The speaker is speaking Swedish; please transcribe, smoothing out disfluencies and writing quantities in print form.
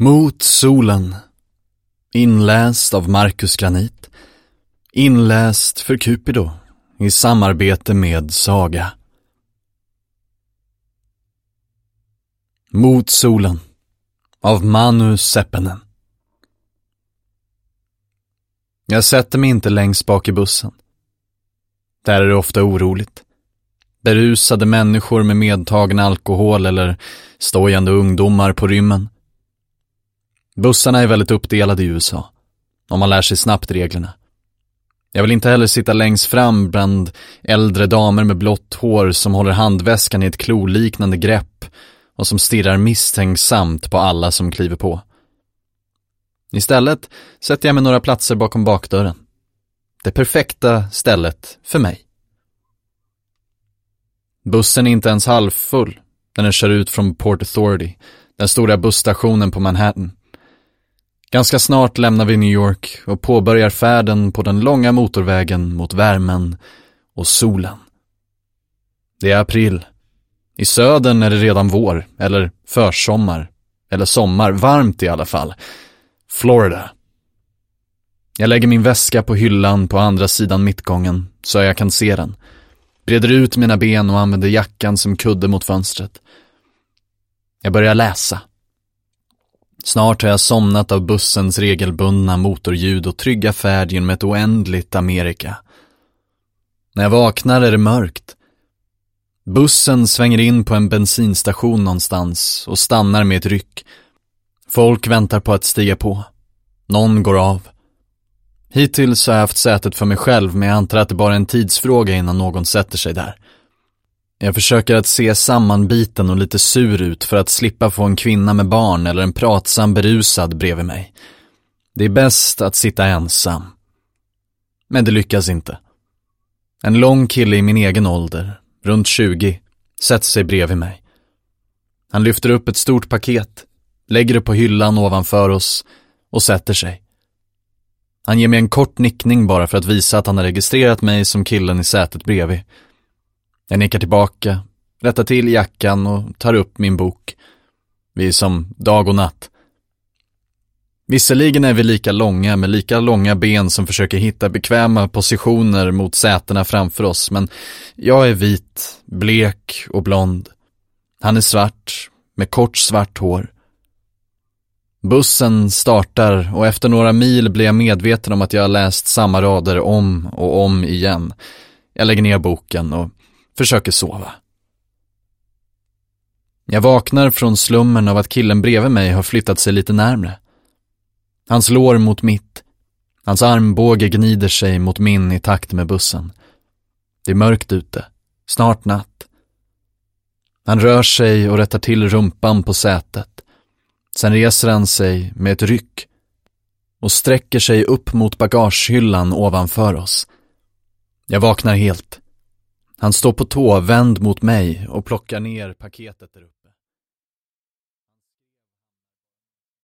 Mot solen. Inläst av Marcus Granit. Inläst för Cupido i samarbete med Saga. Mot solen av Manu Seppänen. Jag sätter mig inte längst bak i bussen. Där är det ofta oroligt. Berusade människor med medtagen alkohol eller stojande ungdomar på rymmen. Bussarna är väldigt uppdelade i USA, om man lär sig snabbt reglerna. Jag vill inte heller sitta längst fram bland äldre damer med blått hår som håller handväskan i ett kloliknande grepp och som stirrar misstänksamt på alla som kliver på. Istället sätter jag mig några platser bakom bakdörren. Det perfekta stället för mig. Bussen är inte ens halvfull när den kör ut från Port Authority, den stora busstationen på Manhattan. Ganska snart lämnar vi New York och påbörjar färden på den långa motorvägen mot värmen och solen. Det är april. I södern är det redan vår, eller försommar, eller sommar, varmt i alla fall. Florida. Jag lägger min väska på hyllan på andra sidan mittgången så jag kan se den. Breder ut mina ben och använder jackan som kudde mot fönstret. Jag börjar läsa. Snart har jag somnat av bussens regelbundna motorljud och trygga färd genom ett oändligt Amerika. När jag vaknar är det mörkt. Bussen svänger in på en bensinstation någonstans och stannar med ett ryck. Folk väntar på att stiga på. Någon går av. Hittills har jag haft sätet för mig själv, men jag antar att det bara är en tidsfråga innan någon sätter sig där. Jag försöker att se sammanbiten och lite sur ut för att slippa få en kvinna med barn eller en pratsam berusad bredvid mig. Det är bäst att sitta ensam. Men det lyckas inte. En lång kille i min egen ålder, runt 20, sätter sig bredvid mig. Han lyfter upp ett stort paket, lägger det på hyllan ovanför oss och sätter sig. Han ger mig en kort nickning bara för att visa att han har registrerat mig som killen i sätet bredvid. Jag nickar tillbaka, rättar till jackan och tar upp min bok. Vi är som dag och natt. Visserligen är vi lika långa med lika långa ben som försöker hitta bekväma positioner mot sätena framför oss, men jag är vit, blek och blond. Han är svart, med kort svart hår. Bussen startar och efter några mil blir jag medveten om att jag har läst samma rader om och om igen. Jag lägger ner boken och försöker sova. Jag vaknar från slummen av att killen bredvid mig har flyttat sig lite närmre. Han slår mot mitt. Hans armbåge gnider sig mot min i takt med bussen. Det är mörkt ute. Snart natt. Han rör sig och rättar till rumpan på sätet. Sen reser han sig med ett ryck och sträcker sig upp mot bagagehyllan ovanför oss. Jag vaknar helt. Han står på tå, vänd mot mig och plockar ner paketet där uppe.